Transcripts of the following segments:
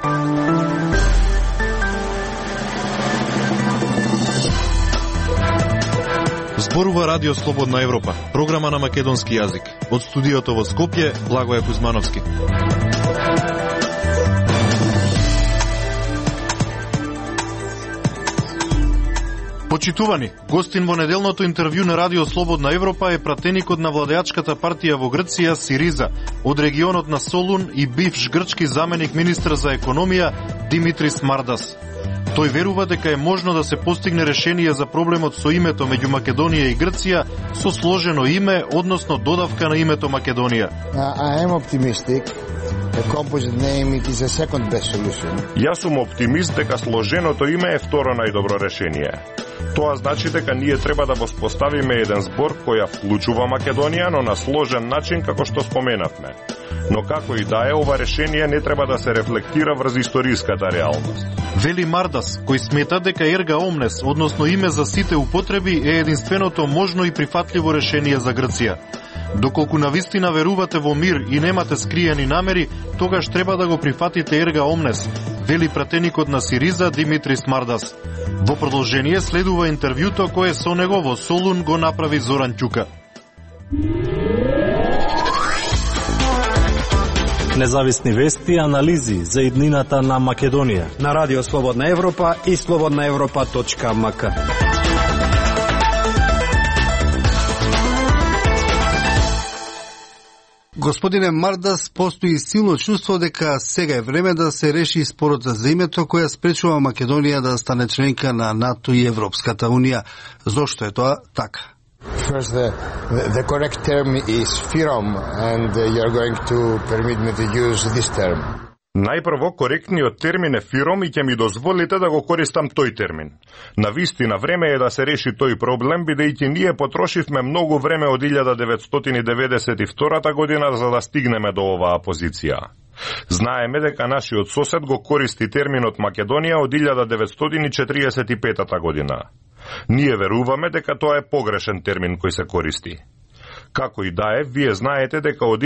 Зборува Радио Слободна Европа, програма на македонски јазик. Од студиото во Скопје, Благоје Кузмановски. Почитувани, гостин во неделното интервју на Радио Слободна Европа е пратеникот на владеачката партија во Грција Сириза, од регионот на Солун и бивш грчки заменик министар за економија Димитрис Мардас. Тој верува дека е можно да се постигне решение за проблемот со името меѓу Македонија и Грција со сложено име, односно додавка на името Македонија. I am optimistic. The composite name it is a second best solution. Јас сум оптимист дека сложеното име е второ најдобро решение. Тоа значи дека ние треба да воспоставиме еден збор која вклучува Македонија, но на сложен начин како што споменавме. Но како и да е, ова решение не треба да се рефлектира врз историската реалност. Вели Мардас, кој смета дека ерга омнес, односно име за сите употреби, е единственото можно и прифатливо решение за Грција. Доколку навистина верувате во мир и немате скриени намери, тогаш треба да го прифатите ерга омнес, вели пратеникот на Сириза Димитрис Мардас. Во продолжение следува интервјуто кое со него во Солун го направи Зоран Ќука. Независни вести и анализи за иднината на Македонија на Радио Слободна Европа и slobodnaevropa.mk. Господине Мардас, постои силно чувство дека сега е време да се реши спорот за името која спречува Македонија да стане членка на НАТО и Европската Унија. Зошто е тоа така? First, the correct term is FYROM, and you're going to permit me to use this term. Најпрво, коректниот термин е FYROM и ќе ми дозволите да го користам тој термин. Навистина време е да се реши тој проблем, бидејќи ние потрошивме многу време од 1992 година за да стигнеме до оваа позиција. Знаеме дека нашиот сосед го користи терминот Македонија од 1945 година. Ние веруваме дека тоа е погрешен термин кој се користи. Како и да е, вие знаете дека од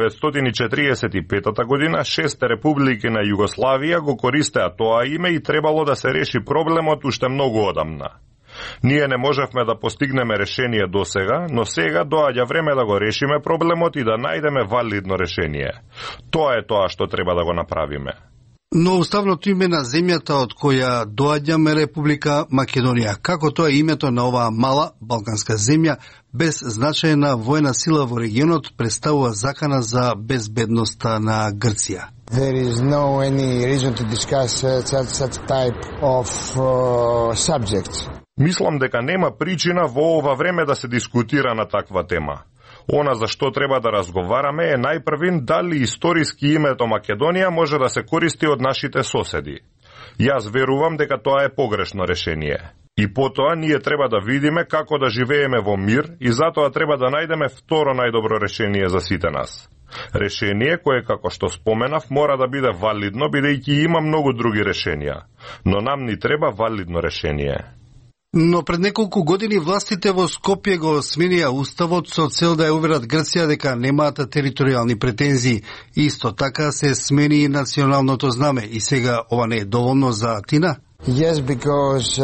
1945 година 6 републики на Југославија го користеа тоа име и требало да се реши проблемот уште многу одамна. Ние не можевме да постигнеме решение до сега, но сега доаѓа време да го решиме проблемот и да најдеме валидно решение. Тоа е тоа што треба да го направиме. Но уставното име на земјата од која доаѓаме Република Македонија, како тоа е името на оваа мала балканска земја без значајна војна сила во регионот, представува закана за безбедноста на Грција. There is no any reason to discuss such type of subjects. Мислам дека нема причина во ова време да се дискутира на таква тема. Она за што треба да разговараме е најпрвин дали историски името Македонија може да се користи од нашите соседи. Јас верувам дека тоа е погрешно решение. И потоа ние треба да видиме како да живееме во мир и затоа треба да најдеме второ најдобро решение за сите нас. Решение кое, како што споменав, мора да биде валидно, бидејќи има многу други решенија. Но нам ни треба валидно решение. Но пред неколку години властите во Скопје го сменија уставот со цел да ја уверат Грција дека немаат територијални претензии. Исто така се смени и националното знаме и сега ова не е доволно за Атина? Yes, because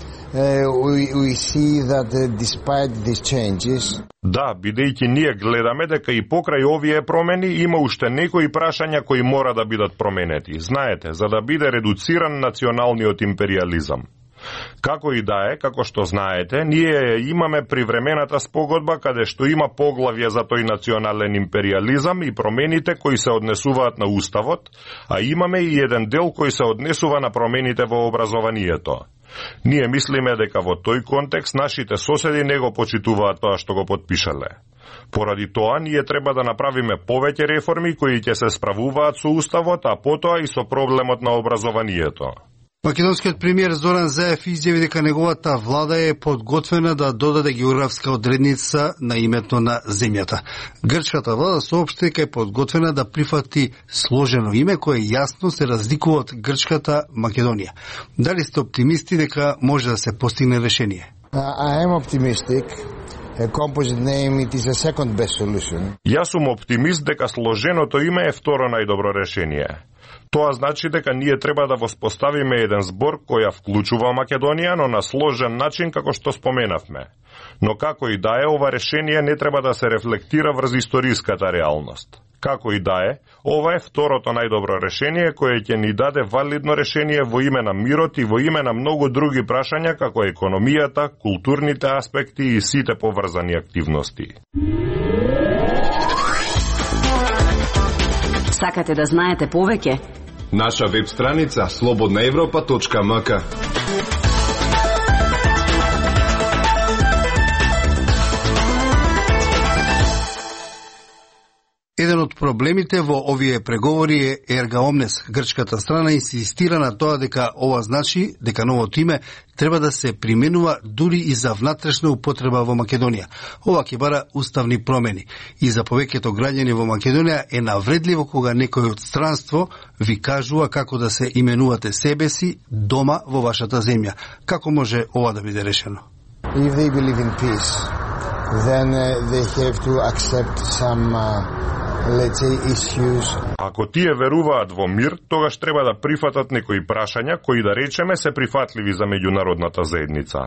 we see that despite these changes. Да, бидејќи ние гледаме дека и покрај овие промени има уште некои прашања кои мора да бидат променети. Знаете, за да биде редуциран националниот империализам. Како и да е, како што знаете, ние имаме привремената спогодба каде што има поглавје за тој национален империализам и промените кои се однесуваат на уставот, а имаме и еден дел кој се однесува на промените во образованието. Ние мислиме дека во тој контекст нашите соседи не го почитуваат тоа што го потпишале. Поради тоа, ние треба да направиме повеќе реформи кои ќе се справуваат со уставот, а потоа и со проблемот на образованието. Македонскиот премиер Зоран Заев изјави дека неговата влада е подготвена да додаде географска одредница на името на земјата. Грчката влада соопшти дека е подготвена да прифати сложено име кое јасно се разликува од грчката Македонија. Дали сте оптимисти дека може да се постигне решение? I am optimistic. a composite name, it is a second best solution. Јас сум оптимист дека сложеното име е второ најдобро решение. Тоа значи дека ние треба да воспоставиме еден збор кој ја вклучува Македонија, но на сложен начин како што споменавме. Но како и да е, ова решение не треба да се рефлектира врз историската реалност. Како и да е, ова е второто најдобро решение кое ќе ни даде валидно решение во име на мирот и во име на многу други прашања како економијата, културните аспекти и сите поврзани активности. Сакате да знаете повеќе? Наша веб страница slobodnaevropa.mk. Еден од проблемите во овие преговори е Ерга Омнес. Грчката страна инсистира на тоа дека ова значи дека новото име треба да се применува дури и за внатрешна употреба во Македонија. Ова ќе бара уставни промени. И за повеќето граѓани во Македонија е навредливо кога некој од странство ви кажува како да се именувате себе си дома во вашата земја. Како може ова да биде решено? If they believe in peace, then they have to accept some let's say issues. Ако тие веруваат во мир, тогаш треба да прифатат некои прашања кои да речеме се прифатливи за меѓународната заедница.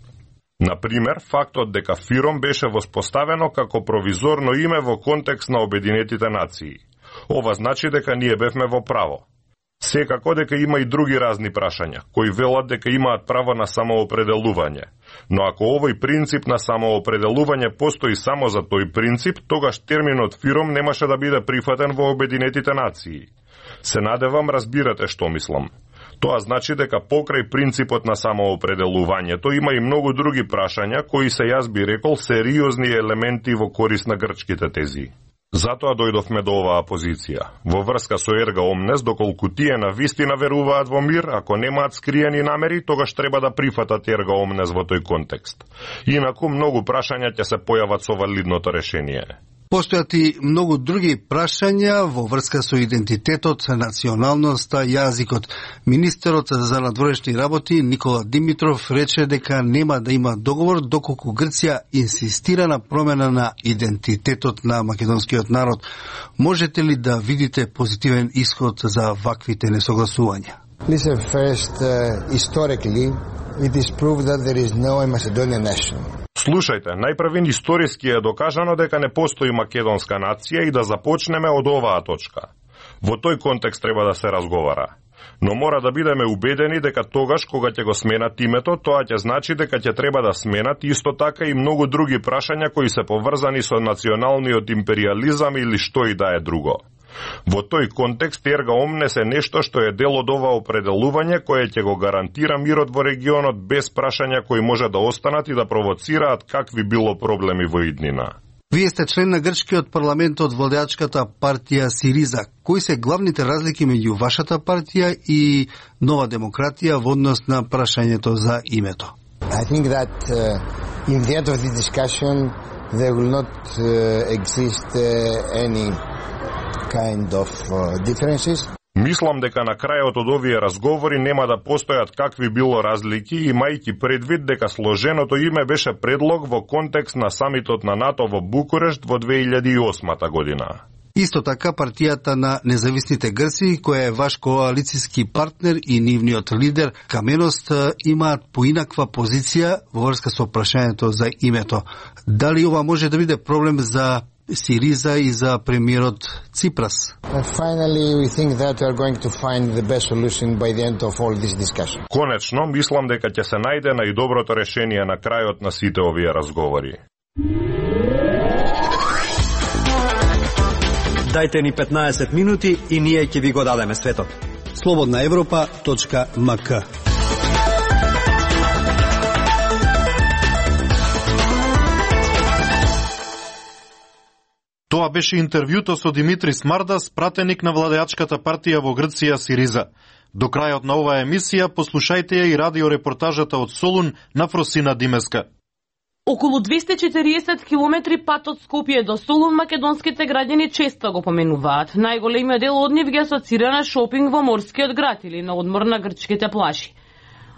Например, фактот дека ФИРОМ беше воспоставено како провизорно име во контекст на Обединетите нации. Ова значи дека ние бевме во право. Секако дека има и други разни прашања, кои велат дека имаат право на самоопределување. Но ако овој принцип на самоопределување постои само за тој принцип, тогаш терминот ФИРОМ немаше да биде прифатен во Обединетите нации. Се надевам разбирате што мислам. Тоа значи дека покрај принципот на самоопределувањето има и многу други прашања кои се, јас би рекол, сериозни елементи во корис на грчките тези. Затоа дојдовме до оваа позиција. Во врска со Ерга Омнес, доколку тие навистина веруваат во мир, ако немаат скриени намери, тогаш треба да прифатат Ерга Омнес во тој контекст. Инаку многу прашања ќе се појават со валидното решение. Постојат и многу други прашања во врска со идентитетот, националноста, јазикот. Министерот за надворешни работи Никола Димитров рече дека нема да има договор доколку Грција инсистира на промена на идентитетот на македонскиот народ. Можете ли да видите позитивен исход за ваквите несогласувања? Listen, first, historically, it is proved that there is no Macedonian nation. Слушајте, најпрвен историски е докажано дека не постои македонска нација и да започнеме од оваа точка. Во тој контекст треба да се разговара. Но мора да бидеме убедени дека тогаш кога ќе го сменат името, тоа ќе значи дека ќе треба да сменат исто така и многу други прашања кои се поврзани со националниот империализам или што и да е друго. Во тој контекст Ерга Омнес е нешто што е дел од ова определување кое ќе го гарантира мирот во регионот без прашања кои може да останат и да провоцираат какви било проблеми во иднина. Вие сте член на грчкиот парламент од владеачката партија Сириза. Кои се главните разлики меѓу вашата партија и Нова демократија во однос на прашањето за името? I think that in the end of the discussion there will not exist any kind of differences. Мислам дека на крајот од овие разговори нема да постојат какви било разлики, имајќи предвид дека сложеното име беше предлог во контекст на самитот на НАТО во Букурешт во 2008 година. Исто така партијата на независните грци, која е ваш коалициски партнер и нивниот лидер Каменост, имаат поинаква позиција во врска со прашањето за името. Дали ова може да биде проблем за Сириза и за премиерот Ципрас? Finally, we think that we are going to find the best solution by the end of all this discussion. Конечно, мислам дека ќе се најде најдоброто решение на крајот на сите овие разговори. Дајте ни 15 минути и ние ќе ви го дадеме светот. slobodnaevropa.mk. Тоа беше интервјуто со Димитрис Мардас, пратеник на владеачката партија во Грција Сириза. До крајот на оваа емисија послушајте ја и радиорепортажата од Солун на Фросина Димеска. Околу 240 километри пат од Скопје до Солун македонските граѓани често го поменуваат. Најголемиот дел од нив ги асоцира на шопинг во морскиот град или на одмор на грчките плажи.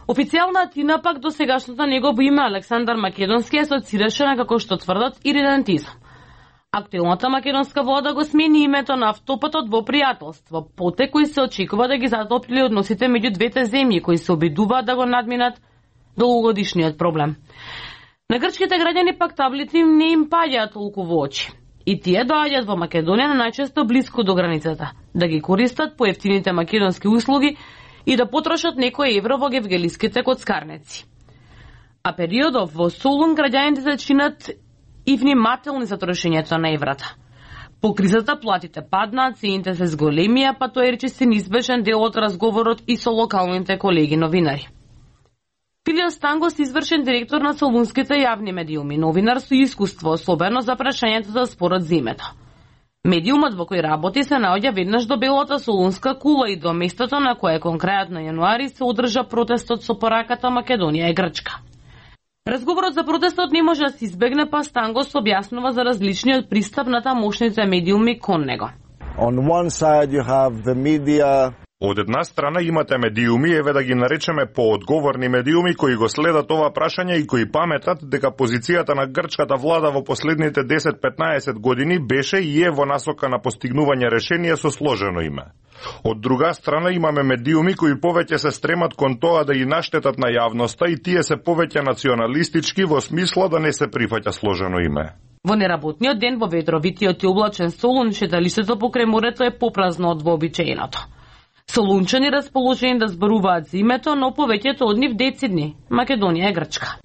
Официјална Атина пак до сегашното негово име Александар Македонски асоцираше на како што тврдат иридентизам. Актуелната македонска влада го смени името на автопатот во пријателство, поте кои се очекува да ги затоплили односите меѓу двете земји кои се обидуваат да го надминат долгогодишниот проблем. На грчките граѓани пак таблици не им паѓаат толку во очи. И тие доаѓаат во Македонија најчесто блиску до границата, да ги користат поевтините македонски услуги и да потрошат некој евро во евгелиските коцкарници. А периодов во Солун граѓаните се чинат и внимателни за трошењето на еврата. По кризата платите паднаат, цените се зголемија, па тоа речиси неизбежен дел од разговорот и со локалните колеги новинари. Филио Стангос, извршен директор на солунските јавни медиуми, новинар со искуство, особено за прашањето за спорот за името. Медиумот во кој работи се наоѓа веднаш до белата солунска кула и до местото на кое кон крајот на јануари се одржа протестот со пораката Македонија и Грчка. Разговорот за протестот не може да се избегне, па Стангос објаснува за различниот пристап на тамошните медиуми кон него. On one side you have the media. Од една страна имате медиуми, еве да ги наречеме поодговорни медиуми, кои го следат ова прашање и кои паметат дека позицијата на грчката влада во последните 10-15 години беше и е во насока на постигнување решение со сложено име. Од друга страна имаме медиуми кои повеќе се стремат кон тоа да и наштетат на јавноста и тие се повеќе националистички во смисла да не се прифаќа сложено име. Во неработниот ден во ветровитиот и облачен Солун шеталиштето покрај морето е попразно од вообичаеното. Солунчани расположени да зборуваат за името, но повеќето од нив децидни Македонија и Грчка.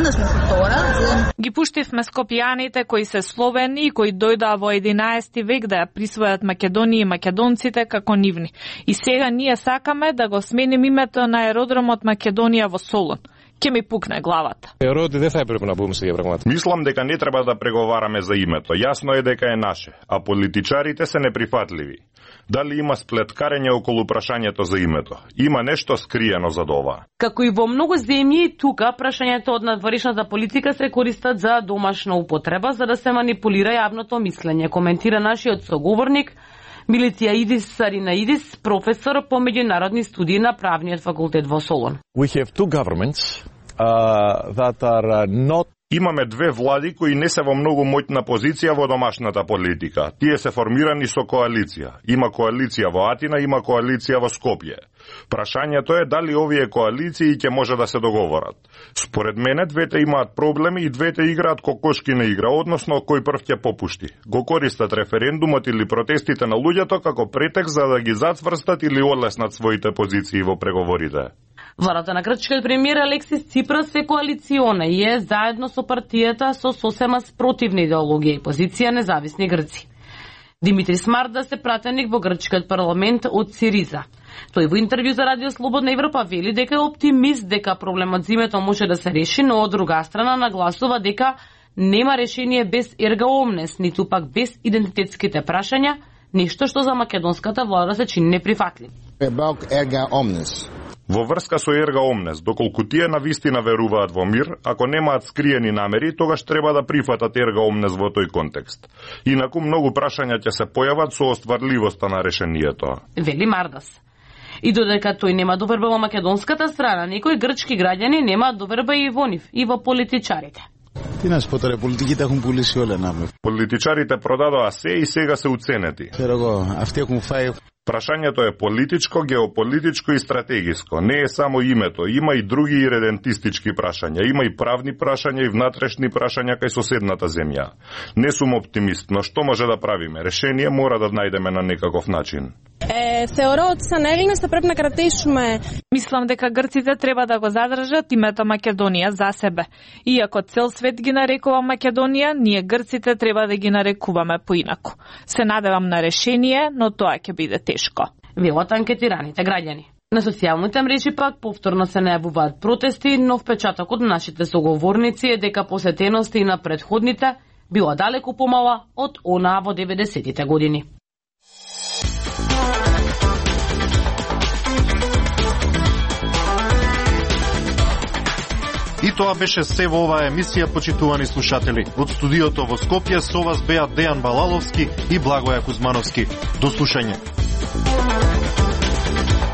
Ги пуштивме скопјаните кои се словени и кои дојдаа во 11 век да ја присвојат Македонија и македонците како нивни. И сега ние сакаме да го сменим името на аеродромот Македонија во Солун. Ке ми пукне главата. Мислам дека не треба да преговараме за името. Јасно е дека е наше, а политичарите се неприфатливи. Дали има сплеткарење околу прашањето за името? Има нешто скриено за ова. Како и во многу земји, тука прашањето од надворешната политика се користат за домашна употреба, за да се манипулира јавното мислење, коментира нашиот соговорник Милитиаидис Саринаидис, професор по меѓународни студии на правниот факултет во Солун. We have two governments that are not. Имаме две влади кои не се во многу моќна позиција во домашната политика. Тие се формирани со коалиција. Има коалиција во Атина, има коалиција во Скопје. Прашањето е дали овие коалиции ќе може да се договорат. Според мене двете имаат проблеми и двете играат кокошкина игра, односно кој прв ќе попушти. Го користат референдумот или протестите на луѓето како претекст за да ги зацврстат или олеснат своите позиции во преговорите. Владата на грчкиот премиер Алексис Ципрас е коалициона и е заедно со партијата со сосема спротивна идеологија и позиција независни грци. Димитрис Мардас е пратеник во грчкиот парламент од Сириза. Тој во интервју за Радио Слободна Европа вели дека е оптимист дека проблемот за името може да се реши, но од друга страна нагласува дека нема решение без ерга омнес, ниту пак без идентитетските прашања, нешто што за македонската влада се чини неприфатливо. Во врска со ерга омнес, доколку тие навистина веруваат во мир, ако немаат скриени намери, тогаш треба да прифатат ерга омнес во тој контекст. Инаку многу прашања ќе се појават со остварливоста на решението. Вели Мардас. И додека тој нема доверба во македонската страна, некои грчки граѓани немаат доверба и во нив, и во политичарите. Политичарите продадоа се и сега се уценети. Прашањето е политичко, геополитичко и стратегиско. Не е само името, има и други иредентистички прашања. Има и правни прашања и внатрешни прашања кај соседната земја. Не сум оптимист, но што може да правиме? Решение мора да најдеме на некаков начин. Θεωρώ ότι σαν Έλληνες θα πρέπει να κρατήσουμε. Мислам дека грците треба да го задржат името Македонија за себе. Иако цел свет ги нарекува Македонија, ние грците треба да ги нарекуваме поинаку. Се надевам на решение, но тоа ќе биде тешко. Велат анкетираните граѓани. На социјалните мрежи пак повторно се најавуваат протести, но впечатокот од нашите соговорници е дека посетеноста и на претходните била далеку помала од онаа во 90-тите години. И тоа беше се во оваа емисија, почитувани слушатели. Од студиото во Скопје со вас беа Дејан Балаловски и Благоја Кузмановски. До слушање.